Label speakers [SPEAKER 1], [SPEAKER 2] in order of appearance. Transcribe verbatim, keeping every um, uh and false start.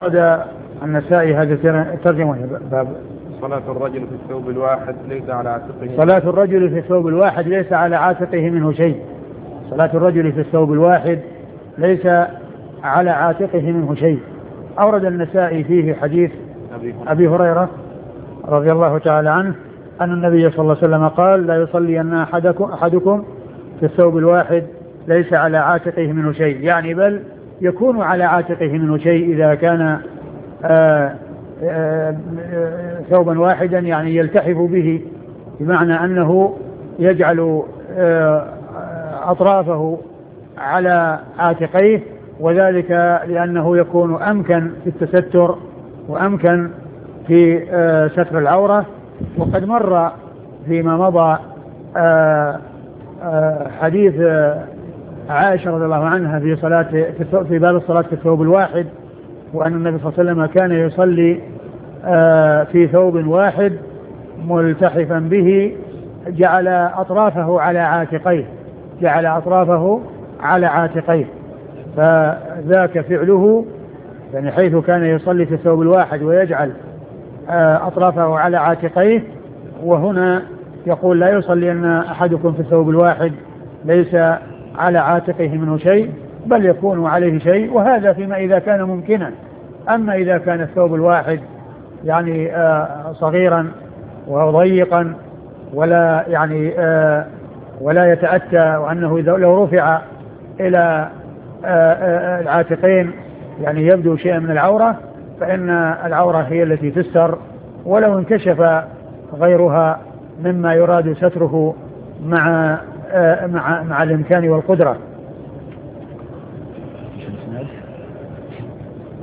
[SPEAKER 1] هذا النسائي هذا الترجمة باب
[SPEAKER 2] صلاة الرجل في الثوب الواحد ليس على عاتقه
[SPEAKER 1] صلاة الرجل في الثوب الواحد ليس على عاتقه منه شيء. صلاة الرجل في الثوب الواحد ليس على عاتقه منه شيء. أورد النسائي فيه حديث أبي هريرة رضي الله تعالى عنه أن النبي صلى الله عليه وسلم قال: لا يصلين أحدكم, أحدكم في الثوب الواحد ليس على عاتقه منه شيء، يعني بل يكون على عاتقه منه شيء إذا كان آآ آآ ثوبا واحدا، يعني يلتحف به، بمعنى أنه يجعل أطرافه على عاتقيه، وذلك لأنه يكون أمكن في التستر وأمكن في ستر العورة. وقد مر فيما مضى حديث عائشة رضي الله عنها في صلاة في باب الصلاة في الثوب الواحد، وأن النبي صلى الله عليه وسلم كان يصلي في ثوب واحد ملتحفا به، جعل أطرافه على عاتقيه جعل أطرافه على عاتقيه فذاك فعله، يعني حيث كان يصلي في الثوب الواحد ويجعل أطرافه على عاتقيه. وهنا يقول: لا يصلين أحدكم في الثوب الواحد ليس على عاتقه منه شيء، بل يكون عليه شيء، وهذا فيما إذا كان ممكنا. أما إذا كان الثوب الواحد يعني صغيرا وضيقا ولا يعني ولا يتأتى، وأنه إذا لو رفع إلى العاتقين يعني يبدو شيئا من العورة، فإن العورة هي التي تستر، ولو انكشف غيرها مما يراد ستره مع مع مع الإمكان والقدرة.